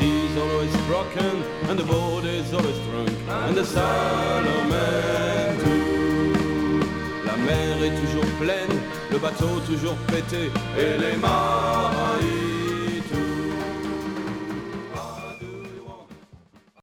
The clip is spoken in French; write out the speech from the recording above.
sea's always broken, and the boat is always drunk, and the sailorman too. La mer est toujours pleine, le bateau toujours pété, et les marins